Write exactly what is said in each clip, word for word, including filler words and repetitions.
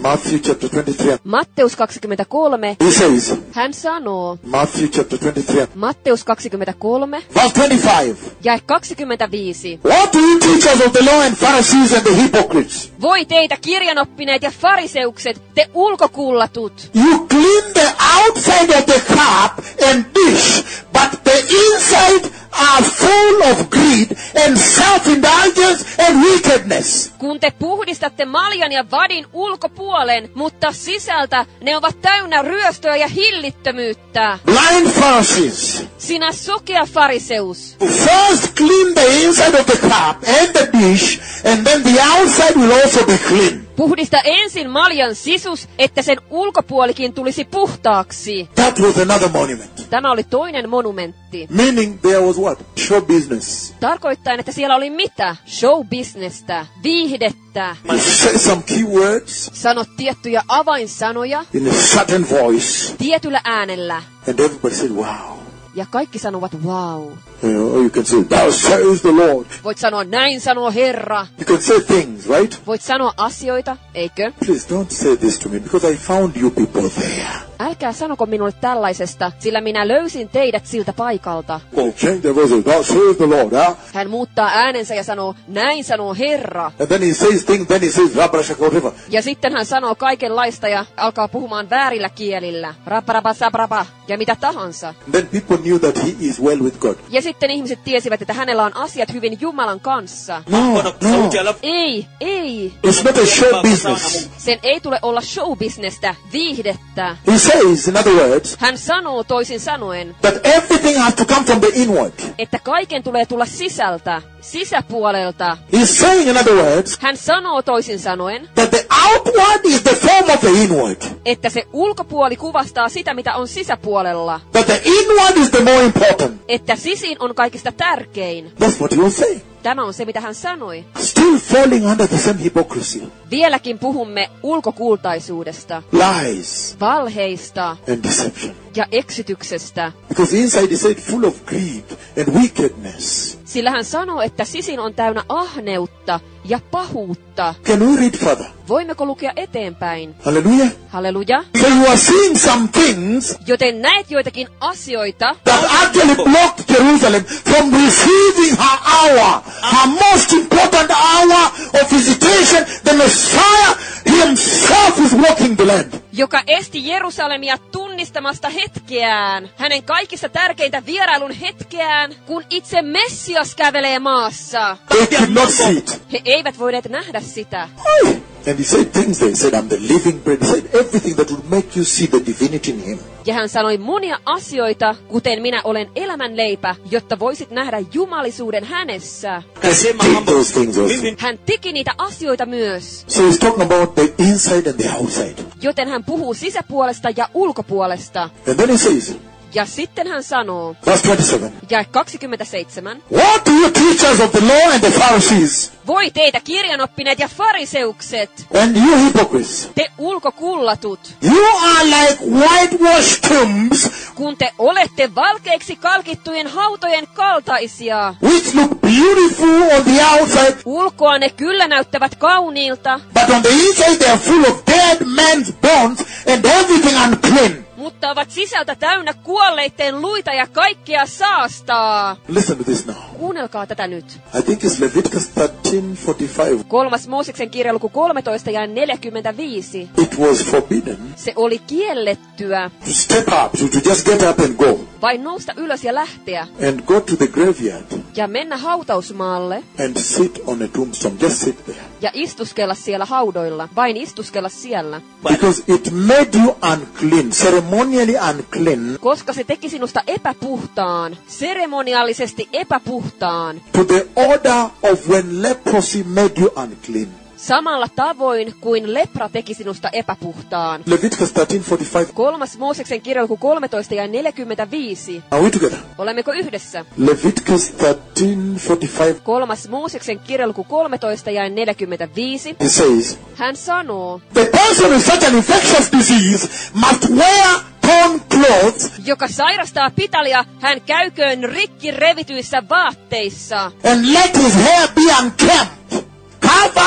Matthew chapter twenty-three. Matteus kaksikymmentäkolme. He says, Hän sanoo, Matthew chapter twenty-three. Matteus kaksikymmentäkolme, Verse twenty-five. jae kaksikymmentäviisi. What do you teachers of the law and Pharisees and the hypocrites? Voi teitä kirjanoppineet ja fariseukset, te ulkokullatut! You clean the outside of the cup and dish, but the inside are full of greed and self-indulgence and wickedness. Kun te puhdistatte maljan ja vadin ulkopuolen, mutta sisältä ne ovat täynnä ryöstöä ja hillittömyyttä. Blind Pharisees, Sinä sokea fariseus! first clean the inside of the cup and the dish, and then the outside will also be clean. Puhdista ensin maljan sisus, että sen ulkopuolikin tulisi puhtaaksi. That was another monument. Tämä oli toinen monumentti. Meaning there was what? Show business. Tarkoittaen, että siellä oli mitä? Show-businesstä, viihdettä. You say some key words Sano tiettyjä avainsanoja in a certain voice, tietyllä äänellä. and everybody said, wow. Ja kaikki sanovat wow. You know, or you can say, thou says the Lord. Voit sanoa näin sanoo Herra. You can say things, right? Voit sanoa asioita, eikö? Please don't say this to me, because I found you people there. Älkää sanoko minulle tällaisesta, sila minä löysin teidät siltä paikalta. Oh, change the voice. Thou says the Lord, huh? Hän muuttaa äänensä ja sanoo, näin sanoo Herra. And then he says things, then he says, Rabrashakoriva. Ja sitten hän sanoo kaikenlaista ja alkaa puhumaan väärillä kielillä. Raparapasaprapa ja mitä tahansa. And then people knew that he is well with God. Ja sitten ihmiset tiesivät, että hänellä on asiat hyvin Jumalan kanssa. No, no. Ei, ei. It's not a show business. Sen ei tule olla showbisnestä, viihdettä. He says, in other words, Hän sanoo toisin sanoen, that everything has to come from the inward. että kaiken tulee tulla sisältä, sisäpuolelta. He's saying, in other words, Hän sanoo toisin sanoen, that the outward is the form of the inward. että se ulkopuoli kuvastaa sitä, mitä on sisäpuolella. That the inward is the more important. Että sisin on kaikista tärkein. That's what he was saying. Tämä on se, mitä hän sanoi. Still falling under the same hypocrisy. Vieläkin puhumme ulkokultaisuudesta, Lies valheista and deception. ja eksityksestä. Because inside is said full of greed and wickedness. Sillä hän sanoo, että sisin on täynnä ahneutta ja pahuutta. Can we read further? Voimmeko lukea eteenpäin? Hallelujah. Halleluja. So you are seeing some things Joten näet joitakin asioita, that actually blocked Jerusalem from receiving her hour, her most important hour of visitation. The Messiah himself is walking the land. joka esti Jerusalemia tunnistamasta hetkeään, hänen kaikista tärkeintä vierailun hetkeään, kun itse Messias kävelee maassa. They could not see it. He eivät voineet nähdä sitä. And he said things there. He said, I'm the living bread. He said everything that would make you see the divinity in him. Ja hän sanoi monia asioita, kuten minä olen elämänleipä, jotta voisit nähdä jumalisuuden hänessä. Did those things also. Hän teki niitä asioita myös. So he's talking about the inside and the outside. Joten hän puhuu sisäpuolesta ja ulkopuolesta. And then he says, Ja sitten hän sanoo, verse twenty-seven, jae kaksikymmentäseitsemän, what do you teachers of the law and the Pharisees, voi teitä kirjanoppineet ja fariseukset, and you hypocrites, te ulkokullatut, you are like whitewashed tombs, kun te olette valkeiksi kalkittujen hautojen kaltaisia. which look beautiful on the outside, Ulkoa ne kyllä näyttävät kauniilta, but on the inside they are full of dead men's bones and everything unclean. mutta ovat sisältä täynnä kuolleitten luita ja kaikkea saastaa. Listen to this now. Kuunnelkaa tätä nyt. I think it's Leviticus thirteen forty-five. Kolmas Mooseksen kirja luku kolmetoista ja neljäkymmentäviisi. It was forbidden Se oli kiellettyä to step up, to, to just get up and go, vain nousta ylös ja lähteä and go to the graveyard ja mennä hautausmaalle and sit on a tombstone. Just sit there. ja istuskella siellä haudoilla, vain istuskella siellä, Because it made you unclean, ceremonially unclean, koska se teki sinusta epäpuhtaan, seremoniallisesti epäpuhtaan, to the order of when leprosy made you unclean. samalla tavoin kuin lepra teki sinusta epäpuhtaan. Leviticus thirteen forty-five. Kolmas Mooseksen kirja luku kolmetoista ja neljäkymmentäviisi. Are we together? Olemmeko yhdessä? Leviticus thirteen forty-five. Kolmas Mooseksen kirja luku kolmetoista ja neljäkymmentäviisi. It says, Hän sanoo, the person with such an infectious disease must wear torn clothes joka sairastaa pitalia, hän käyköön rikki revityissä vaatteissa. and let his hair be unkempt. Cover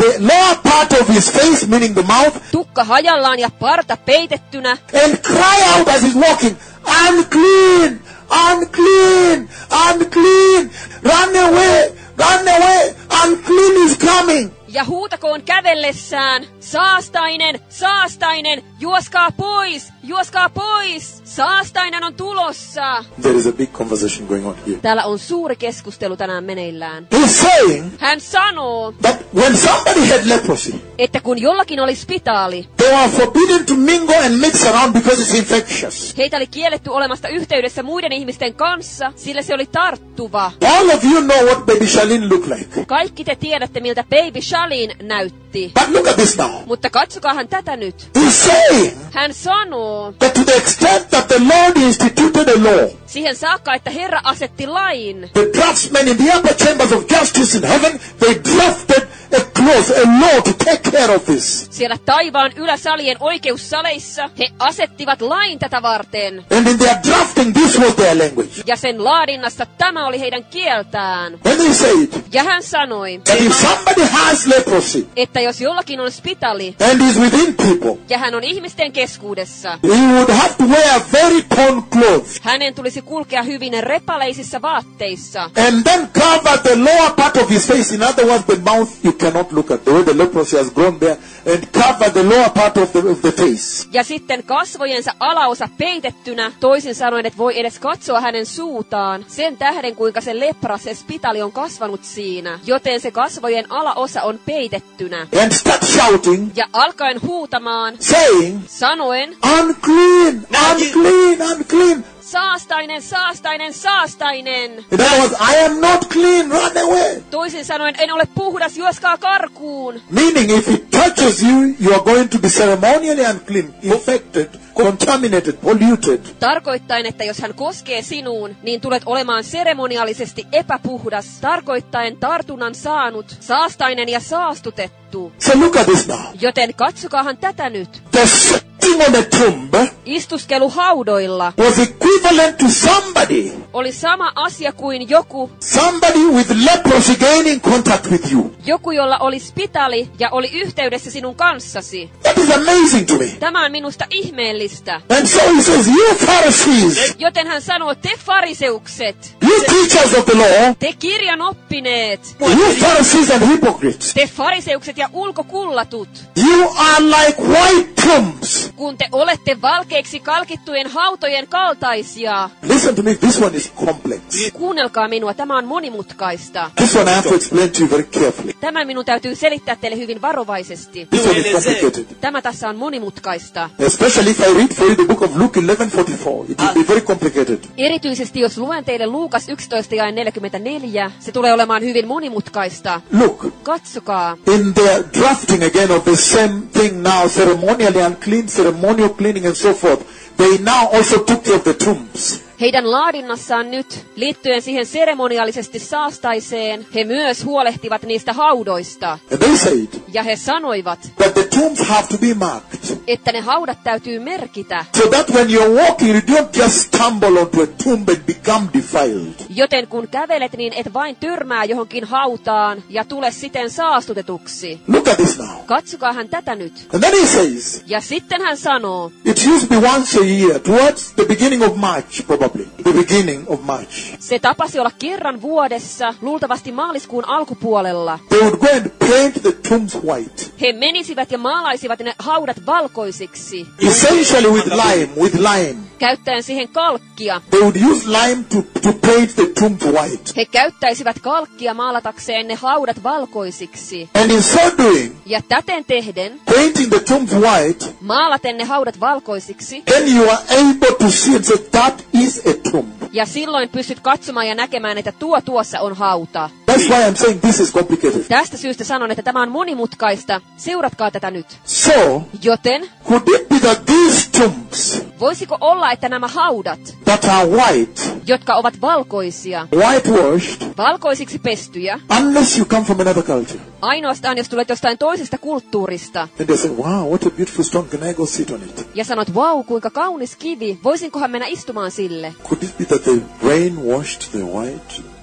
the lower part of his face, meaning the mouth, tukka hajallaan ja parta peitettynä, and cry out as he's walking, unclean, unclean, unclean, run away, run away, unclean is coming. ja huutakoon kävellessään, saastainen, saastainen, juoskaa pois, juoskaa pois, saastainen on tulossa. There is a big conversation going on here. Täällä on suuri keskustelu tänään meneillään. He's saying Hän sanoo, that when somebody had leprosy, että kun jollakin oli spitaali, they were forbidden to mingle and mix around because it's infectious. heitä oli kielletty olemasta yhteydessä muiden ihmisten kanssa, sillä se oli tarttuva. All of you know what baby Charlene looked like. Kaikki te tiedätte, miltä Baby Charlene näytti. But look at this now. Mutta katsokaahan tätä nyt. He's saying Hän sanoo, that to the extent that the Lord instituted a law, siihen saakka, että Herra asetti lain, the draftsmen in the upper chambers of justice in heaven, they drafted a clause, a law to take care of this. siellä taivaan yläsalien oikeussaleissa he asettivat lain tätä varten. And in their drafting, this was their language. Ja sen laadinnassa tämä oli heidän kieltään. And they said Ja hän sanoi, that if somebody has leprosy että jos jollakin on spitali and is within people, ja hän on ihmisten keskuudessa, he would have to wear very torn clothes hänen tulisi kulkea hyvin repaleisissa vaatteissa. and then cover the lower part of his face. In other words, the mouth you cannot look at, the way the leprosy has grown there, and cover the lower part of the, of the face. Ja sitten kasvojensa alaosa peitettynä, toisin sanoen, et voi edes katsoa hänen suutaan, sen tähden kuinka se lepra, se spitali on kasvanut siinä, joten se kasvojen alaosa on peitettynä. And start shouting, Ja alkaen huutamaan, saying, sanoen, unclean, unclean, unclean. saastainen, saastainen, saastainen. In other words, I am not clean, run away. Toisin sanoen, en ole puhdas, juoskaa karkuun. Meaning, if it touches you, you are going to be ceremonially unclean, infected, contaminated, polluted. Tarkoittaen, että jos hän koskee sinuun, niin tulet olemaan seremoniallisesti epäpuhdas, tarkoittaen tartunnan saanut, saastainen ja saastutettu. So look at this now. Joten katsokaahan tätä nyt. The sitting on the tomb Istuskelu haudoilla was equivalent to somebody, oli sama asia kuin joku, somebody with leprosy gaining contact with you. joku jolla oli spitali ja oli yhteydessä sinun kanssasi. That is amazing to me. Tämä on minusta ihmeellistä. And so he says, you Pharisees, Joten hän sanoo, te fariseukset, you teachers of the law, te kirjan oppineet, you Pharisees and hypocrites, te fariseukset ja ulkokullatut, you are like white tombs. kun te olette valkeiksi kalkittujen hautojen kaltaisia. Listen to me, this one is complex. Kuunnelkaa minua, tämä on monimutkaista. This one I have to explain to you very carefully. Tämä minun täytyy selittää teille hyvin varovaisesti. This one is complicated. Tämä tässä on monimutkaista. Especially if I read for you the book of Luke eleven forty-four. It will be very complicated. Erityisesti jos luen teille Luukas yksitoista jae neljäkymmentäneljä, se tulee olemaan hyvin monimutkaista. Look, Katsokaa. in their drafting again of the same thing now, ceremonially unclean, ceremonial cleaning and so forth, they now also took care of the tombs. Heidän laadinnassaan nyt, liittyen siihen seremoniallisesti saastaiseen, he myös huolehtivat niistä haudoista. And they said Ja he sanoivat, that the tombs have to be marked, että ne haudat täytyy merkitä, so that when you're walking, you don't just stumble onto a tomb and become defiled. joten kun kävelet, niin et vain törmää johonkin hautaan ja tule siten saastutetuksi. Look at this now. Katsokaahan tätä nyt. And then he says, Ja sitten hän sanoo, it used to be once a year, towards the beginning of March, probably. The beginning of March. se tapasi olla kerran vuodessa, luultavasti maaliskuun alkupuolella. They would go and paint the tombs white. He menisivät ja maalaisivat ne haudat valkoisiksi, Essentially with lime, with lime. käyttäen siihen kalkkia. They would use lime to, to paint the tombs white. He käyttäisivät kalkkia maalatakseen ne haudat valkoisiksi. And in so doing, Ja täten tehden, painting the tombs white, maalaten ne haudat valkoisiksi, then you are able to see and say, that is a tomb. ja silloin pystyt katsomaan ja näkemään, että tuo tuossa on hauta. That's why I'm saying this is complicated. Tästä syystä sanon, että tämä on monimutkaista. Seuratkaa tätä nyt. So, Joten, could it be that these tombs voisiko olla, että nämä haudat, that are white, jotka ovat valkoisia, whitewashed, valkoisiksi pestyjä, unless you come from another culture? ainoastaan jos tulet jostain toisesta kulttuurista, And they say, wow, what a beautiful stone, can I go sit on it? ja sanot, vau, kuinka kaunis kivi, voisinkohan mennä istumaan sille? Could it be that the rain washed the white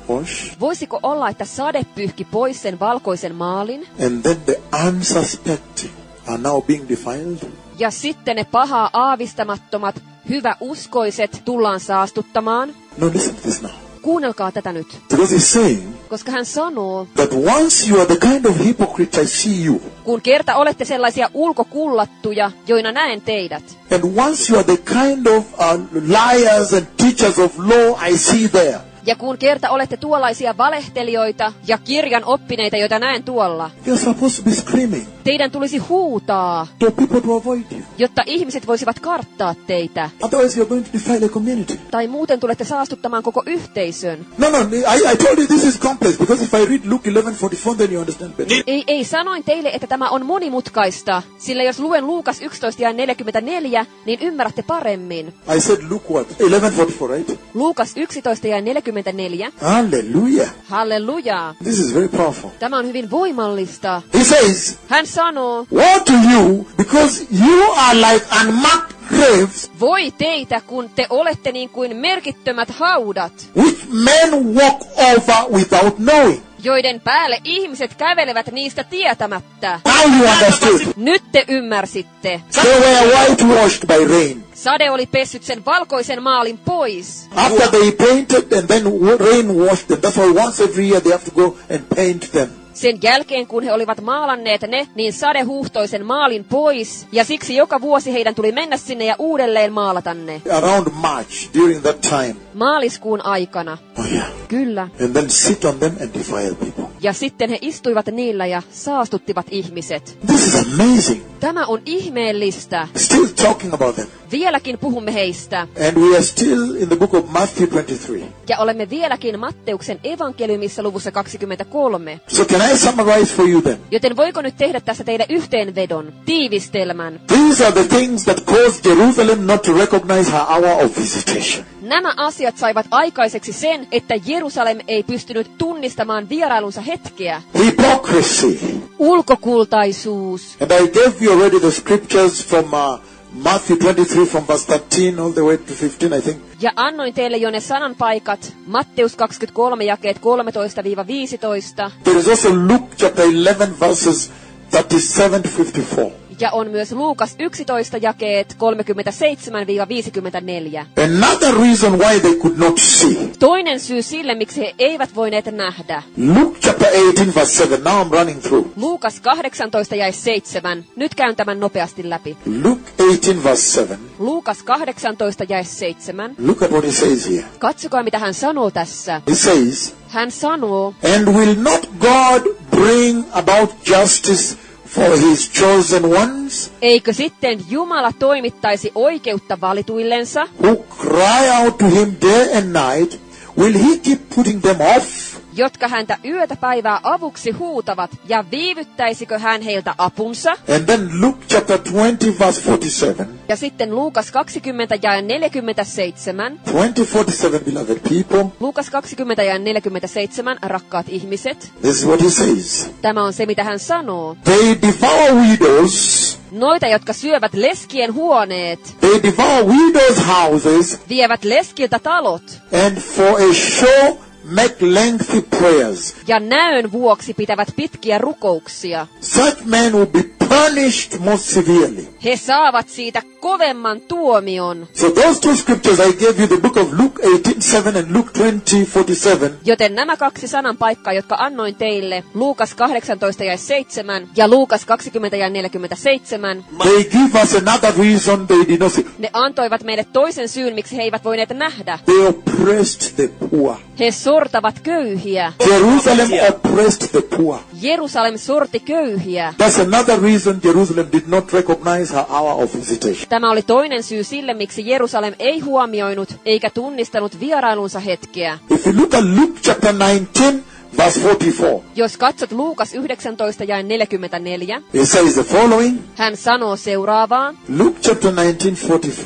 whitewash, Voisiko olla, että sade pyyhki pois sen valkoisen maalin, and then the unsuspecting are now being defiled? ja sitten ne pahaa aavistamattomat, hyväuskoiset tullaan saastuttamaan? No, listen to this now. Kuunnelkaa tätä nyt, Because he's saying koska hän sanoo, that once you are the kind of hypocrite I see you, kun kerta olette sellaisia ulkokullattuja, joina näen teidät, and once you are the kind of uh, liars and teachers of law I see there, ja kun kerta olette tuollaisia valehtelijoita ja kirjan oppineita, joita näen tuolla, you're supposed to be screaming teidän tulisi huutaa, for people to avoid you. jotta ihmiset voisivat karttaa teitä, Otherwise you're going to defile a community. tai muuten tulette saastuttamaan koko yhteisön. No, no, I, I told you this is complex, because if I read Luke eleven forty-four, then you understand better. Ei, ei, sanoin teille, että tämä on monimutkaista, sillä jos luen Luukas yksitoista ja neljäkymmentäneljä, niin ymmärrätte paremmin. I said Luke what? eleven forty-four, right? Luukas yksitoista ja neljäkymmentäneljä. Hallelujah. Halleluja. This is very powerful. Tämä on hyvin voimallista. He says, Hän sanoo, woe to you, because you are like unmarked graves, voi teitä, kun te olette niin kuin merkittömät haudat, which men walk over without knowing. joiden päälle ihmiset kävelevät niistä tietämättä. Now you understood. Nyt te ymmärsitte. They were whitewashed by rain. Sade oli pessyt sen valkoisen maalin pois. After they painted and then rain washed them. That's why once every year they have to go and paint them. Sen jälkeen, kun he olivat maalanneet ne, niin sade huuhtoi sen maalin pois, ja siksi joka vuosi heidän tuli mennä sinne ja uudelleen maalata ne. Around March, during that time. Maaliskuun aikana. Oh yeah. Kyllä. And then sit on them and defile people. Ja sitten he istuivat niillä ja saastuttivat ihmiset. This is amazing. Tämä on ihmeellistä. Still talking about them. Vieläkin puhumme heistä. And we are still in the book of Matthew twenty-three. Ja olemme vieläkin Matteuksen evankeliumissa luvussa kaksikymmentäkolme. So can I summarize for you then? Joten voiko nyt tehdä tässä teille yhteenvedon, tiivistelmän? These are the things that caused Jerusalem not to recognize her hour of visitation. Nämä asiat saivat aikaiseksi sen, että Jerusalem ei pystynyt tunnistamaan vierailunsa hetkeä. Hypocrisy. Ulkokultaisuus. And I gave you already the scriptures from uh, Matthew twenty-three from verse thirteen all the way to fifteen, I think. Ja annoin teille jo ne sananpaikat, Matteus kaksikymmentäkolme jakeet kolmetoista viisitoista. There is also Luke chapter eleven verses thirty-seven to fifty-four. Ja on myös Luukas yksitoista jakeet kolmekymmentäseitsemän viisikymmentäneljä. Another reason why they could not see. Toinen syy sille, miksi he eivät voineet nähdä. Luke chapter eighteen verse seven. Now I'm running through. Luukas kahdeksantoista jae seitsemän. Nyt käyn tämän nopeasti läpi. Luke eighteen verse seven. Luukas kahdeksantoista jae seitsemän. Look at what he says here. Katsokaa, mitä hän sanoo tässä. He says, Hän sanoo, and will not God bring about justice for his chosen ones, eikö sitten Jumala toimittaisi oikeutta valituillensa, who cry out to him day and night? Will he keep putting them off? jotka häntä yötä päivää avuksi huutavat, ja viivyttäisikö hän heiltä apunsa? And then Luke chapter twenty verse forty-seven. Ja sitten Luukas kaksikymmentä jae neljäkymmentäseitsemän. twenty forty-seven, beloved people. Luukas kaksikymmentä jae neljäkymmentäseitsemän, rakkaat ihmiset. This is what he says. Tämä on se, mitä hän sanoo. They devour widows. Noita, jotka syövät leskien huoneet, They devour widows' houses, vievät leskiltä talot, and for a show make lengthy prayers. ja näön vuoksi pitävät pitkiä rukouksia. Such men will be punished most severely. He saavat siitä kovemman tuomion. So those two scriptures I gave you, the book of Luke eighteen seven and Luke twenty forty-seven. Joten nämä kaksi sanan paikkaa, jotka annoin teille, Luukas kahdeksantoista jae seitsemän ja Luukas kaksikymmentä jae neljäkymmentäseitsemän, They give us another reason they did not see. ne antoivat meille toisen syyn, miksi he eivät voineet nähdä. They oppressed the poor. He sortavat köyhiä. Jerusalem oppressed the poor. Jerusalem sorti köyhiä. That's another reason Jerusalem did not recognize her hour of visitation. Tämä oli toinen syy sille, miksi Jerusalem ei huomioinut eikä tunnistanut vierailunsa hetkeä. If you look at Luke chapter nineteen, verse forty-four, Jos katsot Luukas yhdeksäntoista jae neljäkymmentäneljä, it says the following. hän sanoo seuraavaa. Luke chapter nineteen, forty-four.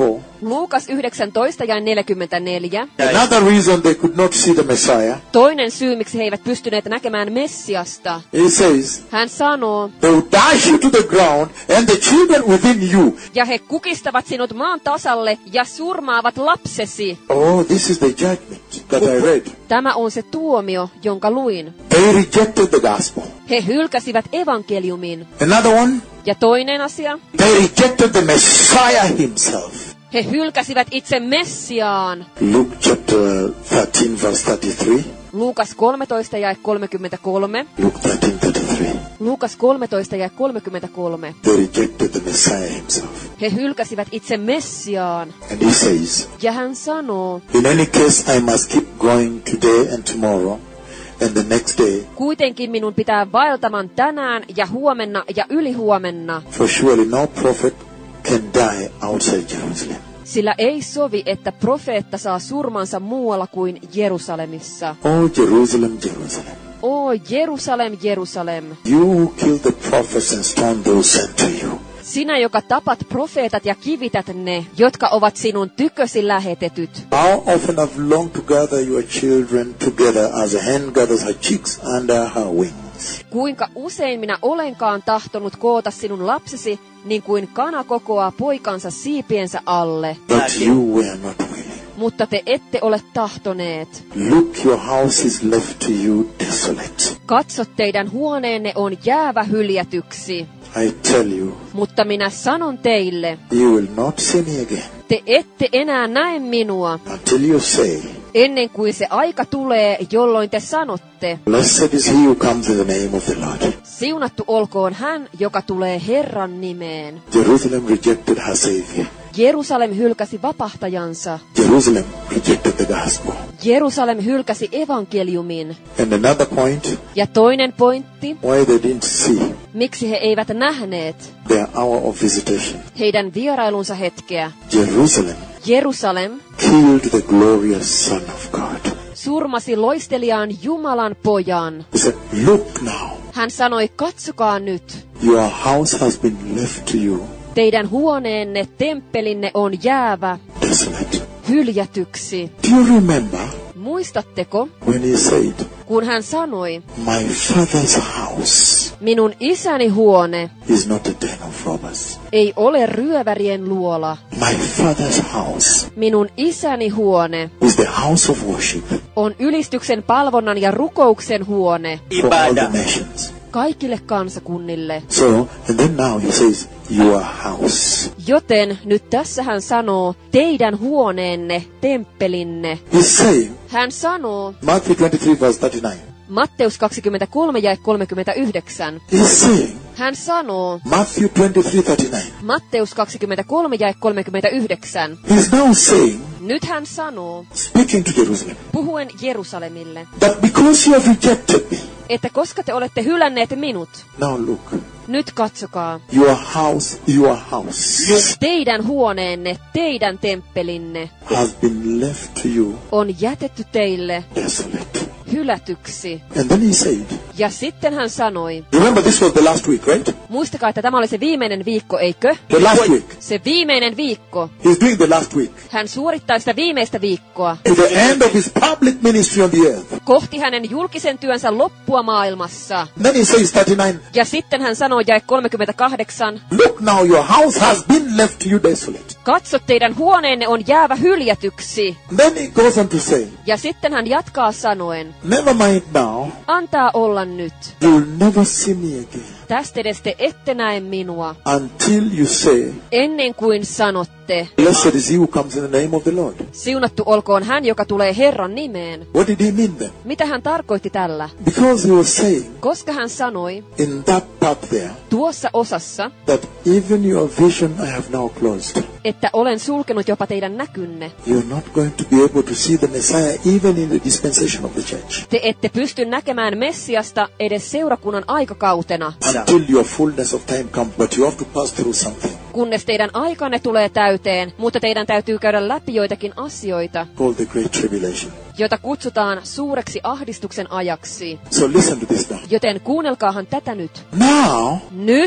Luukas yhdeksäntoista ja neljäkymmentäneljä. Another reason they could not see the Messiah, Toinen syy, miksi he eivät pystyneet näkemään Messiasta. he says, Hän sanoo, they will dash you to the ground and the children within you. ja he kukistavat sinut maan tasalle ja surmaavat lapsesi. Oh, this is the judgment that I read. Tämä on se tuomio, jonka luin. They rejected the gospel. He hylkäsivät evankeliumin. Another one, Ja toinen asia, they rejected the Messiah himself. he hylkäsivät itse Messiaan. Luke chapter thirteen verse thirty-three. Luukas kolmetoista ja kolmekymmentäkolme. Luke thirteen thirty-three. Luukas kolmetoista ja kolmekymmentäkolme. They rejected the Messiah himself. He hylkäsivät itse Messiaan. And he says, Ja hän sanoo, in any case I must keep going today and tomorrow and the next day, kuitenkin minun pitää vaeltaman tänään ja huomenna ja ylihuomenna, for surely no prophet can die outside Jerusalem. sillä ei sovi, että profeetta saa surmansa muualla kuin Jerusalemissa. Oh, Jerusalem, Jerusalem, O Jerusalem, Jerusalem, you who killed the prophets and stoned those sent to you. sinä, joka tapat profeetat ja kivität ne, jotka ovat sinun tykösi lähetetyt. How often I've longed to gather your children together as a hen gathers her chicks under her wings. Kuinka usein minä olenkaan tahtonut koota sinun lapsesi, niin kuin kana kokoaa poikansa siipiensä alle. But you were not willing. Mutta te ette ole tahtoneet. Look, your house is left to you desolate. Katso, teidän huoneenne on jäävä hyljätyksi. I tell you, Mutta minä sanon teille, you will not see me again te ette enää näe minua, until you say, ennen kuin se aika tulee, jolloin te sanotte, blessed is he who comes in the name of the Lord. siunattu olkoon hän, joka tulee Herran nimeen. Jerusalem rejected her Savior. Jerusalem hylkäsi vapahtajansa. Jerusalem rejected the gospel. Jerusalem hylkäsi evankeliumin. And another point, Ja toinen pointti, why they didn't see miksi he eivät nähneet their hour of visitation. heidän vierailunsa hetkeä. Jerusalem Jerusalem killed the glorious Son of God. surmasi loisteliaan Jumalan pojan. He said, look now, Hän sanoi, katsokaa nyt, your house has been left to you teidän huoneenne, temppelinne on jäävä desolate. hyljätyksi. Do you remember Muistatteko, when he said, kun hän sanoi, my father's house minun isäni huone is not a den of robbers. ei ole ryövärien luola. My father's house Minun isäni huone is the house of worship on ylistyksen, palvonnan ja rukouksen huone for all the nations. kaikille kansakunnille. So, and then now he says, your house. Joten nyt tässä hän sanoo, teidän huoneenne, temppelinne. He's saying, Hän sanoo, Matthew twenty-three verse thirty-nine. Matteus kaksikymmentäkolme ja kolmekymmentäyhdeksän. He's saying, Hän sanoo, Matthew twenty-three thirty-nine. Matteus kaksikymmentäkolme ja kolmekymmentäyhdeksän. He's now saying, Nyt hän sanoo, speaking to Jerusalem, puhuen Jerusalemille, that because you have rejected me, että koska te olette hylänneet minut, now look, nyt katsokaa, your house, your house teidän huoneenne, teidän temppelinne has been left to you on jätetty teille desolate. hylätyksi. And then he said, Ja sitten hän sanoi, remember this was the last week, right? muistakaa, että tämä oli se viimeinen viikko, eikö? The last week. Se viimeinen viikko. He's doing the last week. Hän suorittaa sitä viimeistä viikkoa. To the end of his public ministry on the earth. Kohti hänen julkisen työnsä loppua maailmassa. Then he says thirty-nine, Ja sitten hän sanoo jae kolmekymmentäkahdeksan, look now, your house has been left to you desolate. katso, teidän huoneenne on jäävä hyljätyksi. Then he goes on to say, Ja sitten hän jatkaa sanoen, never mind now, antaa olla nyt. you will never see me again Tästä edes te ette näe minua, until you say, ennen kuin sanotte, blessed is he who comes in the name of the Lord. siunattu olkoon hän, joka tulee Herran nimeen. What did he mean then? Mitä hän tarkoitti tällä? Because he was saying Koska hän sanoi in that part there tuossa osassa, that even your vision I have now closed. että olen sulkenut jopa teidän näkynne. You're not going to be able to see the Messiah even in the dispensation of the church Te ette pysty näkemään Messiasta edes seurakunnan aikakautena, until your fullness of time comes, but you have to pass through something kunnes teidän aikanne tulee täyteen, mutta teidän täytyy käydä läpi joitakin asioita, called the Great Tribulation. jota kutsutaan suureksi ahdistuksen ajaksi. So listen to this now. Joten kuunnelkaahan tätä nyt. Now, Nyt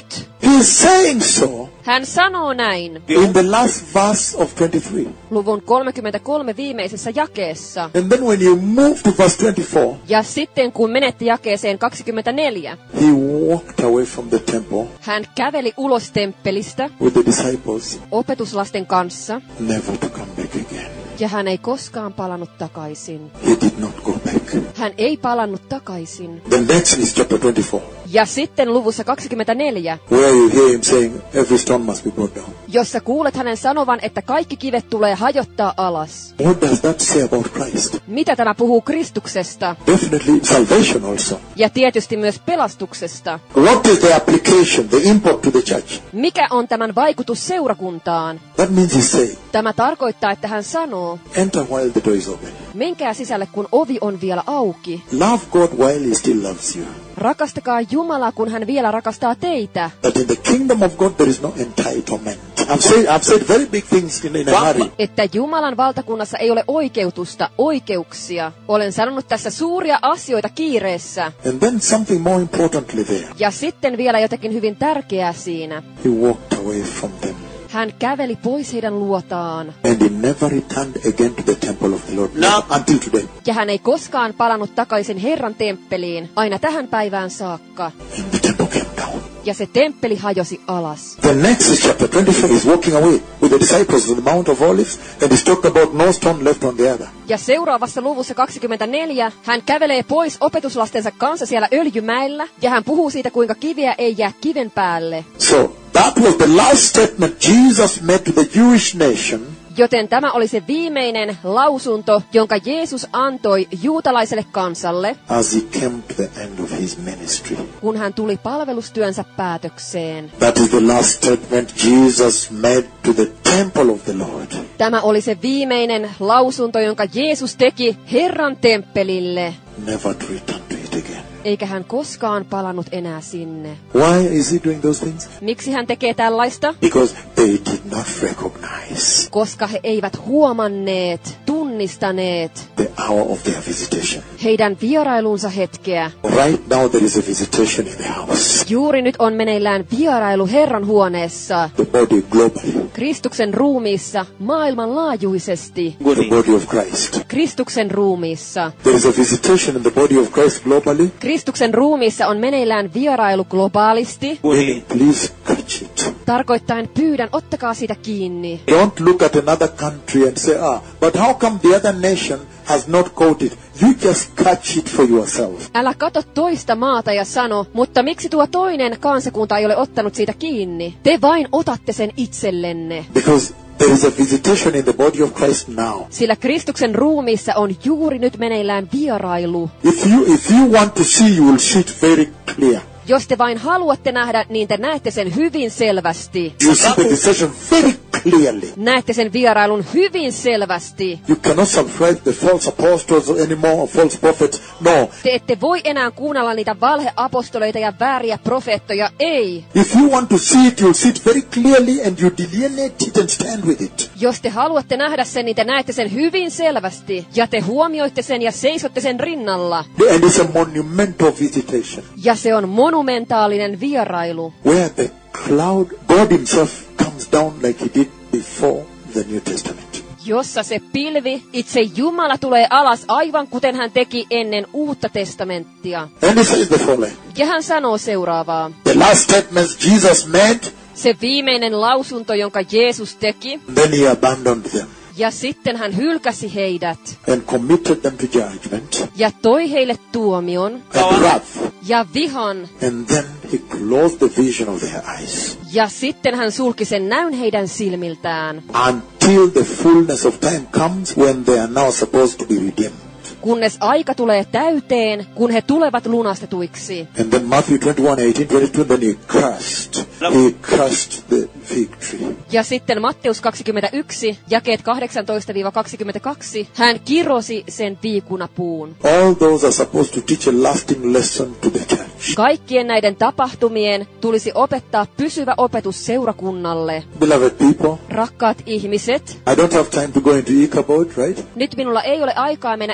He is saying so Hän sanoo näin in the last verse of twenty-three. luvun kolmekymmentäkolme viimeisessä jakeessa. And then when you move to verse twenty-four, Ja sitten kun menette jakeeseen kaksikymmentäneljä, he walked away from the temple hän käveli ulos temppelistä with the disciples, opetuslasten kanssa, never to come back again. ja hän ei koskaan palannut takaisin. He did not go back. Hän ei palannut takaisin. The next is chapter twenty-four, Ja sitten luvussa kaksikymmentäneljä, where you hear him saying, every stone must be brought down. jossa kuulet hänen sanovan, että kaikki kivet tulee hajottaa alas. What does that say about Christ? Mitä tämä puhuu Kristuksesta? Definitely salvation also. Ja tietysti myös pelastuksesta. What is the application, the import to the church? Mikä on tämän vaikutus seurakuntaan? That means he's saying, Tämä tarkoittaa, että hän sanoo, enter while the door is open. menkää sisälle, kun ovi on vielä auki. Love God while he still loves you. Rakastakaa Jumalaa, kun hän vielä rakastaa teitä. That in the kingdom of God there is no entitlement. I've said, I've said very big things in, in a hurry. Että Jumalan valtakunnassa ei ole oikeutusta, oikeuksia. Olen sanonut tässä suuria asioita kiireessä. And then something more importantly there. Ja sitten vielä jotakin hyvin tärkeää siinä. He walked away from them. Hän käveli pois heidän luotaan. And he never returned again to the temple of the Lord. No. Until today. Ja hän ei koskaan palannut takaisin Herran temppeliin, aina tähän päivään saakka. And the temple came down. Ja se temppeli hajosi alas. The next is chapter twenty-four. He's walking away with the disciples on the Mount of Olives. And he's talking about no stone left on the other. Ja seuraavassa luvussa kaksikymmentäneljä hän kävelee pois opetuslastensa kanssa siellä Öljymäellä. Ja hän puhuu siitä, kuinka kiviä ei jää kiven päälle. So, that was the last statement Jesus made to the Jewish nation. Joten tämä oli se viimeinen lausunto, jonka Jeesus antoi juutalaiselle kansalle, As he came to the end of his ministry. kun hän tuli palvelustyönsä päätökseen. That is the last statement Jesus made to the temple of the Lord. Tämä oli se viimeinen lausunto, jonka Jeesus teki Herran temppelille, Never to return to it again. eikä hän koskaan palannut enää sinne. Why is he doing those things? Miksi hän tekee tällaista? Because they did not recognize Koska he eivät huomanneet, tunnistaneet the hour of their visitation. heidän vierailunsa hetkeä. Right now there is a visitation in the house. Juuri nyt on meneillään vierailu Herran huoneessa, The body globally. Kristuksen ruumiissa, maailmanlaajuisesti. The body of Christ. Kristuksen ruumiissa. There is a visitation in the body of Christ globally. Kristuksen ruumiissa on meneillään vierailu globaalisti, Please catch it. tarkoittaen pyydän, ottakaa siitä kiinni. Don't look at another country and say, ah, but how come the other nation has not caught it? You just catch it for yourself. Älä kato toista maata ja sano, mutta miksi tuo toinen kansakunta ei ole ottanut siitä kiinni? Te vain otatte sen itsellenne. Because there is a visitation in the body of Christ now. Sillä Kristuksen ruumiissa on juuri nyt meneillään vierailu. If you, if you want to see, you will see it very clear. Jos te vain haluatte nähdä, niin te näette sen hyvin selvästi. You see the visitation very clearly. Näette sen vierailun hyvin selvästi. You cannot subscribe the false apostles anymore or false prophets. No. Te ette voi enää kuunnella niitä valheapostoleita ja vääriä profeettoja, ei. If you want to see it, you'll see it very clearly and you delineate it and stand with it. Jos te haluatte nähdä sen, niin te näette sen hyvin selvästi. Ja te huomioitte sen ja seisotte sen rinnalla. And it's a monumental visitation. Ja se on monumentaalinen vierailu, Where the cloud, God himself comes down like he did before the New Testament. jossa se pilvi, itse Jumala tulee alas aivan kuten hän teki ennen uutta testamenttia. And he says the following. Ja hän sanoo seuraavaa. The last statements Jesus made, Se viimeinen lausunto, jonka Jeesus teki, then he abandoned them ja sitten hän hylkäsi heidät and committed them to judgment ja toi heille tuomion and wrath. ja vihan. And then he closed the vision of their eyes Ja sitten hän sulki sen näyn heidän silmiltään, until the fullness of time comes when they are now supposed to be redeemed. kunnes aika tulee täyteen, kun he tulevat lunastetuiksi. And then Matthew twenty-one, eighteen, twenty-two, then he cursed. He cursed the fig tree. Ja sitten Matteus kaksikymmentäyksi, jakeet kahdeksantoista kaksikymmentäkaksi, hän kirosi sen viikunapuun. All those are supposed to teach a lasting lesson to the church. Kaikkien näiden tapahtumien tulisi opettaa pysyvä opetus seurakunnalle. Beloved people, Rakkaat ihmiset, I don't have time to go into Ichabod, right? nyt minulla ei ole aikaa mennä Iikabodiin,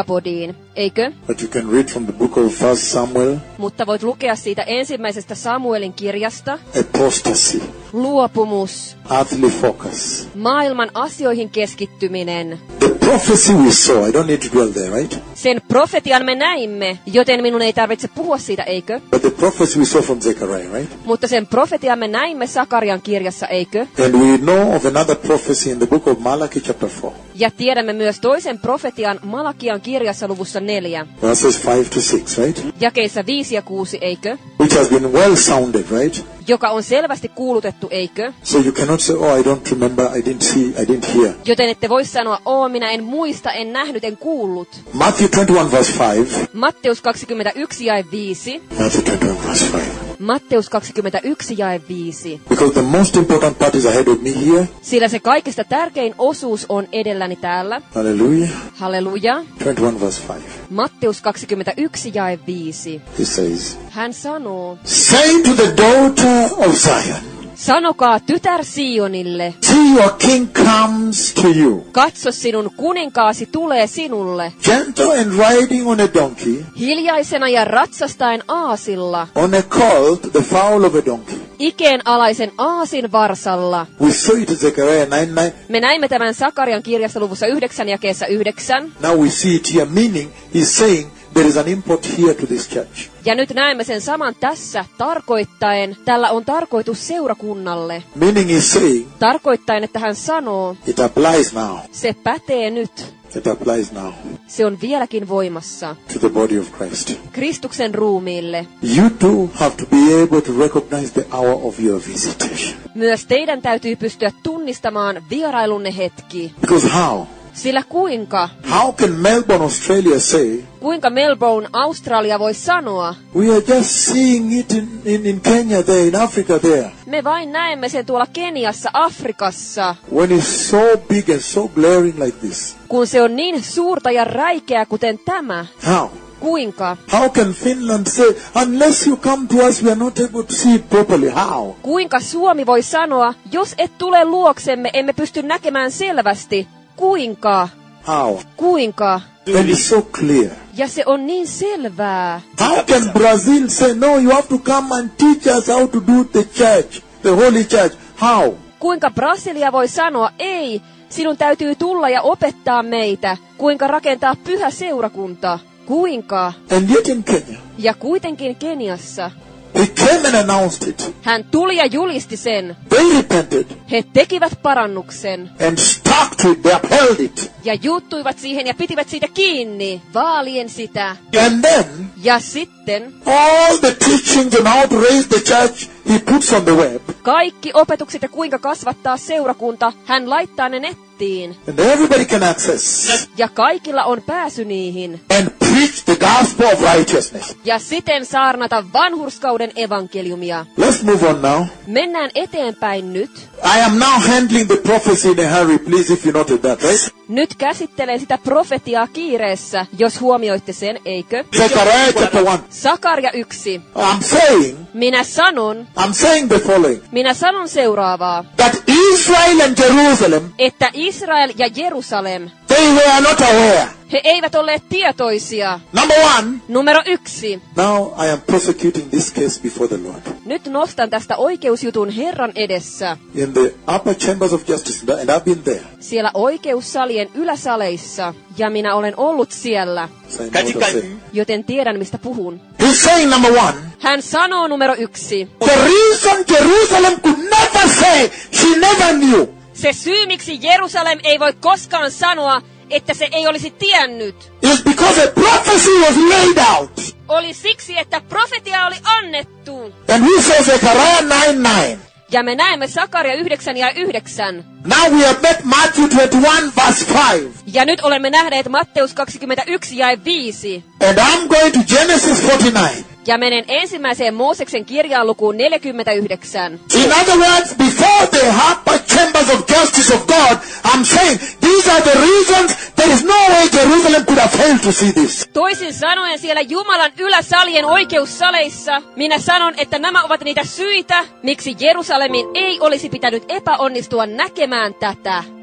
Ikabodiin, eikö? But you can read from the book of First Samuel, Mutta voit lukea siitä ensimmäisestä Samuelin kirjasta. apostasy, Luopumus, earthly focus. maailman asioihin keskittyminen. The prophecy we saw, I don't need to dwell there, right? Sen profetian me näimme, joten minun ei tarvitse puhua siitä, eikö? But the prophecy we saw from Zechariah, right? Mutta sen profetian me näimme Sakarian kirjassa, eikö? And we know of another prophecy in the book of Malachi chapter four, Ja tiedämme myös toisen profetian Malakian kirjassa luvussa neljä, verses five to six, right? jakeissa viisi ja kuusi, eikö? Which has been well sounded, right? Joka on selvästi kuulutettu, eikö? So you cannot say, oh, I don't remember, I didn't see, I didn't hear. Joten ette voi sanoa, oo, minä en muista, en nähnyt, en kuullut. Matthew twenty-one verse five. Matteus kaksikymmentäyksi jae viisi. Matthew twenty-one verse five. Matteus kaksikymmentäyksi jae viisi. Because the most important part is ahead of me here. Sillä se kaikista tärkein osuus on edelläni täällä. Hallelujah. Halleluja. twenty-one verse five. Matteus kaksikymmentäyksi jae viisi. He says, Hän sanoo, say to the daughter of Zion, sanokaa tytär Sionille, see your king comes to you, katso sinun kuninkaasi tulee sinulle, gentle and riding on a donkey, hiljaisena ja ratsastaen aasilla, on a colt, the fowl of a donkey. ikeenalaisen aasin varsalla. We saw it in Zechariah nine nine. Me näimme tämän Sakarian kirjassa luvussa yhdeksän jakeessa yhdeksän. Now we see it here, meaning he's saying there is an import here to this church. Ja nyt näemme sen saman tässä, tarkoittaen, tällä on tarkoitus seurakunnalle. Meaning he's saying Tarkoittaen, että hän sanoo, it applies now. se pätee nyt. It applies now Se on vieläkin voimassa. to the body of Christ. Kristuksen ruumiille. You too have to be able to recognize the hour of your visitation. Myös teidän täytyy pystyä tunnistamaan vierailunne hetki. Because how? Sillä kuinka, How can Melbourne, Australia say, kuinka Melbourne, Australia voi sanoa, we are just seeing it in, in, in Kenya there, in Africa there, me vain näemme sen tuolla Keniassa, Afrikassa, when it's so big and so glaring like this? kun se on niin suurta ja räikeää kuten tämä. How? Kuinka? How can Finland say, unless you come to us, we are not able to see it properly? How? Kuinka Suomi voi sanoa, jos et tule luoksemme, emme pysty näkemään selvästi? Kuinka? How? Kuinka? And it's so clear. Ja se on niin selvää. How can Brazil say, no, you have to come and teach us how to do the church, the holy church? How? Kuinka Brasilia voi sanoa, ei, sinun täytyy tulla ja opettaa meitä, kuinka rakentaa pyhä seurakunta. Kuinka? And yet in Kenya, Ja kuitenkin Keniassa. he came and announced it. Hän tuli ja julisti sen. They repented He tekivät parannuksen. and stuck to it. They upheld it. Ja juuttuivat siihen ja pitivät siitä kiinni, vaalien sitä. And then, Ja sitten all the teachings on how to raise the church, he puts on the web. kaikki opetukset ja kuinka kasvattaa seurakunta, hän laittaa ne nettiin. And everybody can access Ja kaikilla on pääsy niihin. and preach the gospel of righteousness. Ja siten saarnata vanhurskauden evankeliumia. Let's move on now. Mennään eteenpäin nyt. I am now handling the prophecy in a hurry, please, if you noted that, right? Nyt käsittelen sitä profetiaa kiireessä, jos huomioitte sen, eikö? Zechariah chapter one. Sakaria yksi. I'm saying, Minä sanon, I'm saying the following. minä sanon seuraavaa, That Israel and Jerusalem, että Israel ja Jerusalem, they were not aware. he eivät olleet tietoisia. Number one, Numero yksi. now I am prosecuting this case before the Lord. Nyt nostan tästä oikeusjutun Herran edessä. In the upper chambers of justice, and I've been there. Siellä oikeussalien yläsaleissa, ja minä olen ollut siellä, So I know what I'm saying. joten tiedän mistä puhun. He's saying number one, Hän sanoo numero yksi. the reason Jerusalem could never say she never knew Se syy, miksi Jerusalem ei voi koskaan sanoa, että se ei olisi tiennyt, is because a prophecy was laid out. oli siksi, että profetia oli annettu. And we saw Zechariah nine nine. Ja me näemme Sakaria yhdeksän ja yhdeksän. Now we have met Matthew twenty-one verse five. Ja nyt olemme nähneet Matteus kaksikymmentäyksi jae viisi. And I'm going to Genesis forty-nine. Ja menen ensimmäiseen Mooseksen kirjaan lukuun neljäkymmentäyhdeksän. In other words, before the upper chambers of justice of God, I'm saying these are the reasons there is no way Jerusalem could have failed to see this. Toisin sanoen siellä Jumalan yläsalien oikeussaleissa, minä sanon, että nämä ovat niitä syitä, miksi Jerusalemin ei olisi pitänyt epäonnistua näkemään tätä.